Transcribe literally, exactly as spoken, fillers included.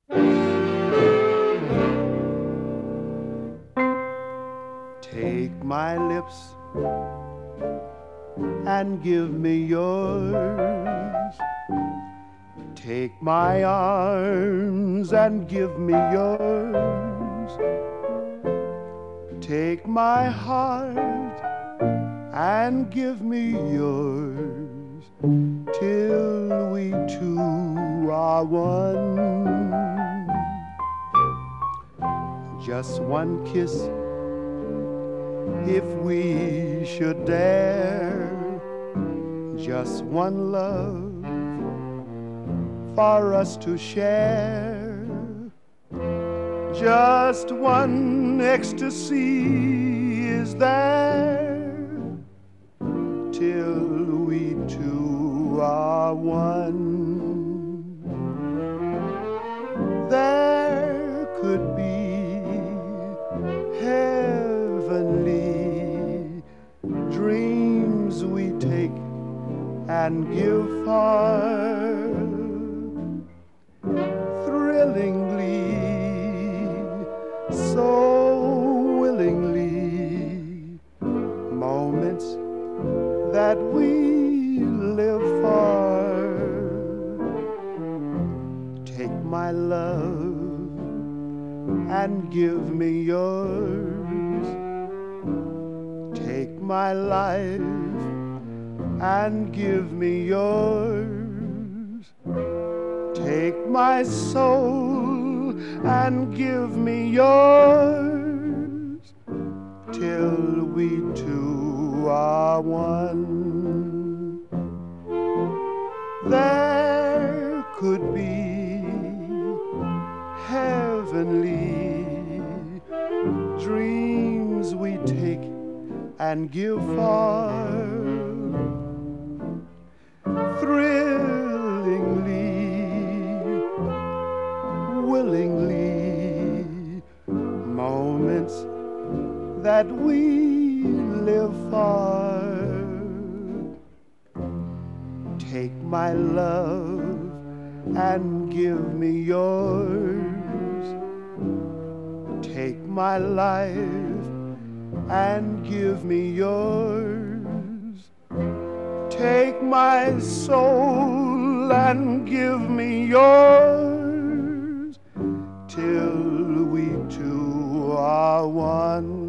Take my lips and give me yours. Take my arms and give me yours. Take my heart and give me yours, till we two are one. Just one kiss, if we should dare. Just one love for us to share. Just one ecstasy is there, till we two are one. There could be heavenly dreams we take and give far, thrillingly, so willingly, moments that we live for. Take my love and give me yours. Take my life and give me yours. Take my soul and give me yours, till we two are one. There could be heavenly dreams we take and give far, thrillingly, willingly, moments that we live for. Take my love and give me yours. Take my life and give me yours. Take my soul and give me yours, till we two are one.